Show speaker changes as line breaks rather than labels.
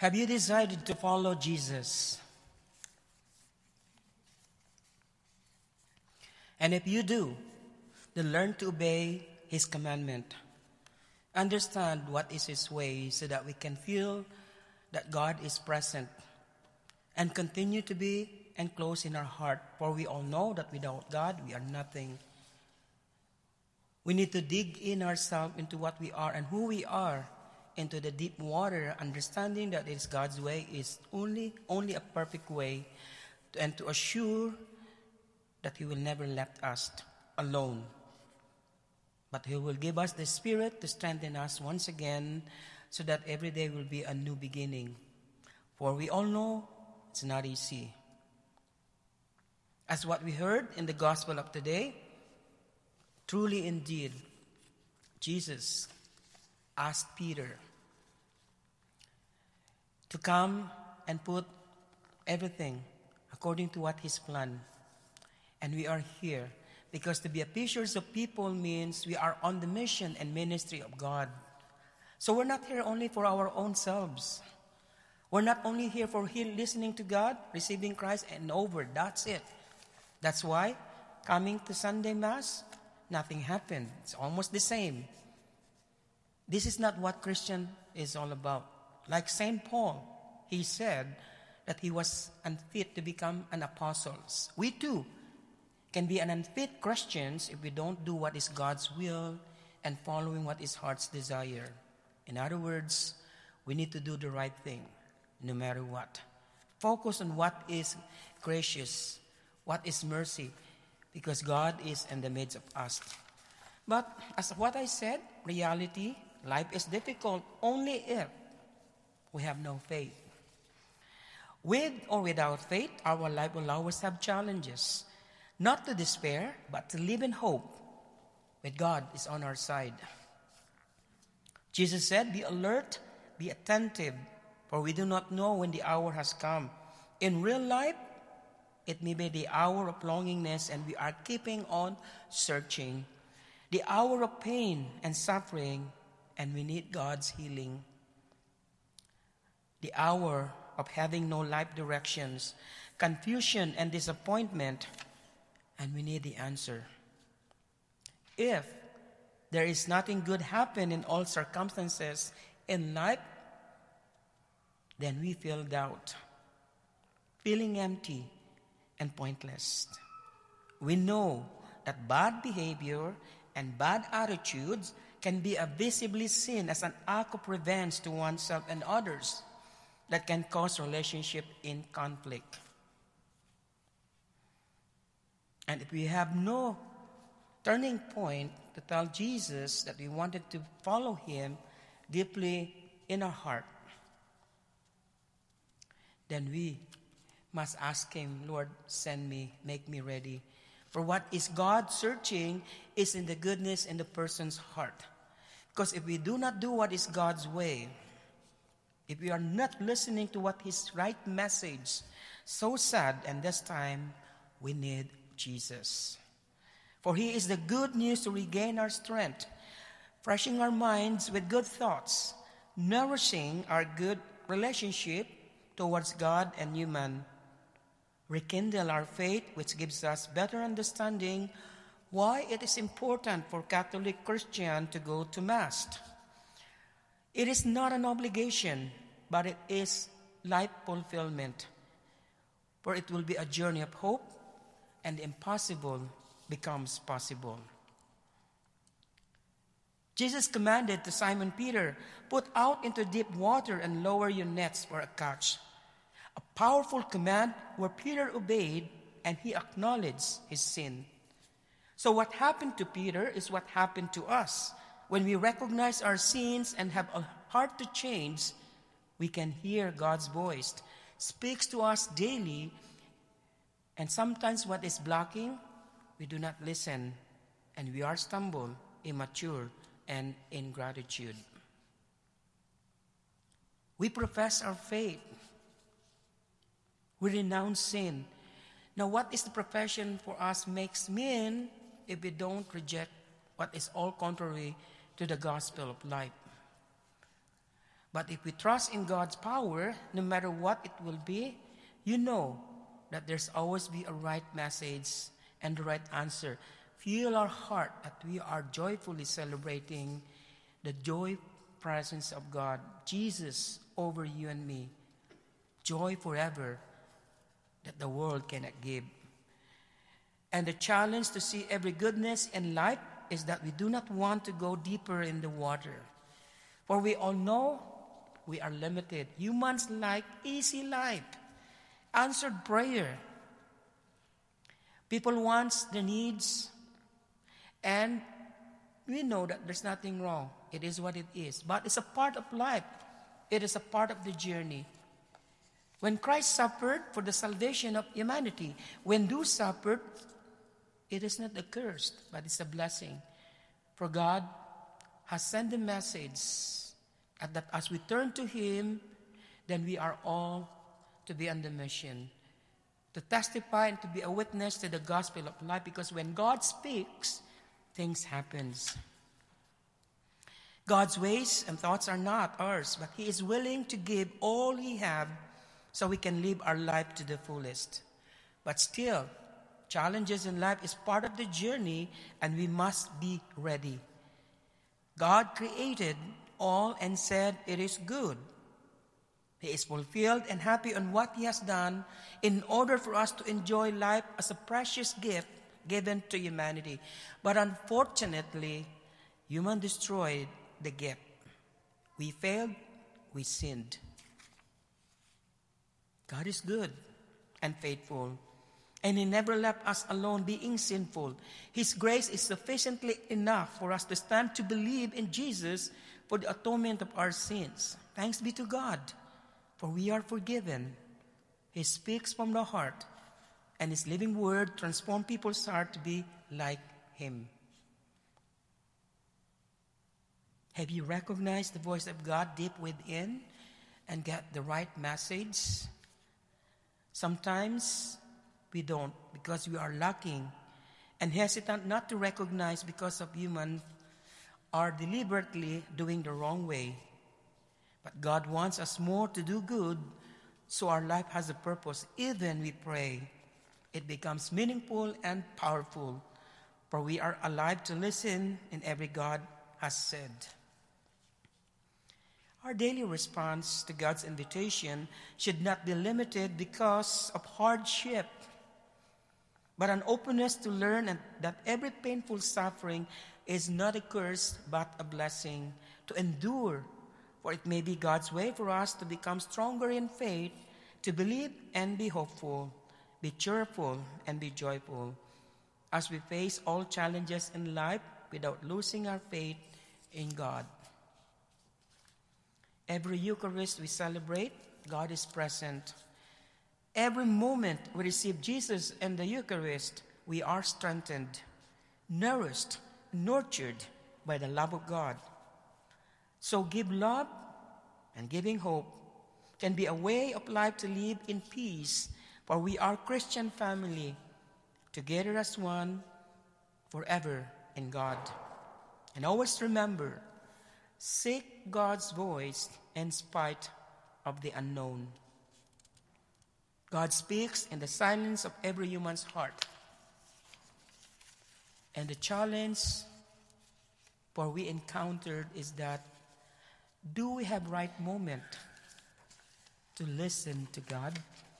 Have you decided to follow Jesus? And if you do, then learn to obey His commandment. Understand what is His way so that we can feel that God is present and continue to be enclosed in our heart, for we all know that without God we are nothing. We need to dig in ourselves into what we are and who we are, into the deep water, understanding that it is God's way is only a perfect way, and to assure that He will never let us alone. But He will give us the Spirit to strengthen us once again, so that every day will be a new beginning. For we all know it's not easy. As what we heard in the gospel of today, truly indeed, Jesus asked Peter to come and put everything according to what His plan. And we are here because to be a fishers of people means we are on the mission and ministry of God. So we're not here only for our own selves. We're not only here for listening to God, receiving Christ, and over. That's it. That's why coming to Sunday Mass, nothing happened. It's almost the same. This is not what Christian is all about. Like St. Paul, he said that he was unfit to become an apostle. We too can be an unfit Christians if we don't do what is God's will and following what His heart's desire. In other words, we need to do the right thing no matter what. Focus on what is gracious, what is mercy, because God is in the midst of us. But as what I said, reality, life is difficult only if we have no faith. With or without faith, our life will always have challenges. Not to despair, but to live in hope, with God is on our side. Jesus said, "Be alert, be attentive, for we do not know when the hour has come." In real life, it may be the hour of longingness, and we are keeping on searching. The hour of pain and suffering, and we need God's healing. The hour of having no life directions, confusion and disappointment, and we need the answer. If there is nothing good happen in all circumstances in life, then we feel doubt, feeling empty and pointless. We know that bad behavior and bad attitudes can be visibly seen as an act of revenge to oneself and others that can cause relationship in conflict. And if we have no turning point to tell Jesus that we wanted to follow Him deeply in our heart, then we must ask Him, "Lord, send me, make me ready." For what is God searching is in the goodness in the person's heart. Because if we do not do what is God's way, if we are not listening to what His right message, so sad, and this time we need Jesus. For He is the good news to regain our strength, freshing our minds with good thoughts, nourishing our good relationship towards God and human, rekindle our faith, which gives us better understanding why it is important for Catholic Christian to go to Mass. It is not an obligation, but it is life fulfillment, for it will be a journey of hope, and the impossible becomes possible. Jesus commanded to Simon Peter, "Put out into deep water and lower your nets for a catch." A powerful command where Peter obeyed and he acknowledged his sin. So what happened to Peter is what happened to us. When we recognize our sins and have a heart to change, we can hear God's voice, speaks to us daily, and sometimes what is blocking, we do not listen, and we are stumbled, immature, and ingratitude. We profess our faith. We renounce sin. Now, what is the profession for us makes mean if we don't reject what is all contrary to the gospel of life? But if we trust in God's power, no matter what it will be, you know that there's always be a right message and the right answer. Feel our heart that we are joyfully celebrating the joy presence of God, Jesus over you and me. Joy forever that the world cannot give. And the challenge to see every goodness in life is that we do not want to go deeper in the water. For we all know we are limited. Humans like easy life, answered prayer. People want their needs, and we know that there's nothing wrong. It is what it is. But it's a part of life. It is a part of the journey. When Christ suffered for the salvation of humanity, when those suffered, it is not a curse, but it's a blessing. For God has sent a message that as we turn to Him, then we are all to be on the mission, to testify and to be a witness to the gospel of life, because when God speaks, things happen. God's ways and thoughts are not ours, but He is willing to give all He has so we can live our life to the fullest. But still, challenges in life is part of the journey, and we must be ready. God created all and said it is good. He is fulfilled and happy on what He has done in order for us to enjoy life as a precious gift given to humanity. But unfortunately, human destroyed the gift. We failed, we sinned. God is good and faithful, and He never left us alone being sinful. His grace is sufficiently enough for us to stand to believe in Jesus for the atonement of our sins. Thanks be to God, for we are forgiven. He speaks from the heart, and His living word transforms people's heart to be like Him. Have you recognized the voice of God deep within and get the right message? Sometimes we don't, because we are lacking and hesitant not to recognize because of humans are deliberately doing the wrong way. But God wants us more to do good, so our life has a purpose. Even we pray, it becomes meaningful and powerful, for we are alive to listen in every God has said. Our daily response to God's invitation should not be limited because of hardship, but an openness to learn that every painful suffering is not a curse but a blessing to endure, for it may be God's way for us to become stronger in faith, to believe and be hopeful, be cheerful and be joyful, as we face all challenges in life without losing our faith in God. Every Eucharist we celebrate, God is present. Every moment we receive Jesus in the Eucharist, we are strengthened, nourished, nurtured by the love of God. So give love, and giving hope can be a way of life to live in peace, for we are Christian family, together as one, forever in God. And always remember, seek God's voice in spite of the unknown. God speaks in the silence of every human's heart. And the challenge for we encountered is that, do we have right moment to listen to God?